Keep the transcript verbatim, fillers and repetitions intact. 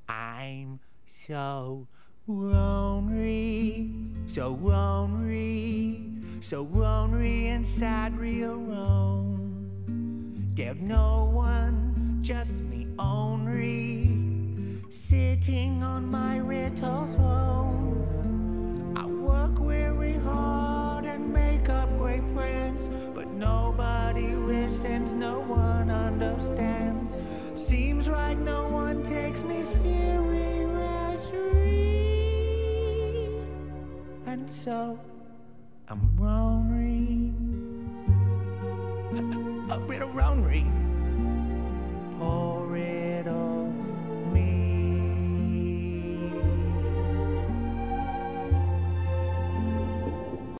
I'm so lonely, so lonely, so lonely inside real Rome. There's no one, just me only, sitting on my little throne. I work very hard and make up great plans, but nobody listens, no one understands. Seems like no one takes me seriously, and so I'm lonely, a, a, a little lonely. Oh.